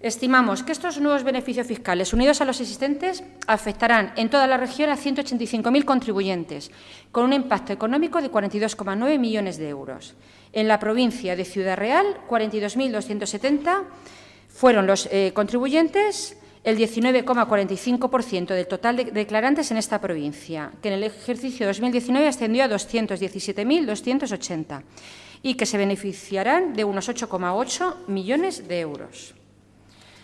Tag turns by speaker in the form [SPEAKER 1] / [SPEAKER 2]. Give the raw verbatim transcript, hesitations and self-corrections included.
[SPEAKER 1] Estimamos que estos nuevos beneficios fiscales, unidos a los existentes, afectarán en toda la región a ciento ochenta y cinco mil contribuyentes, con un impacto económico de cuarenta y dos coma nueve millones de euros. En la provincia de Ciudad Real, cuarenta y dos mil doscientos setenta fueron los eh, contribuyentes, el diecinueve coma cuarenta y cinco por ciento del total de declarantes en esta provincia, que en el ejercicio dos mil diecinueve ascendió a doscientos diecisiete mil doscientos ochenta y que se beneficiarán de unos ocho coma ocho millones de euros.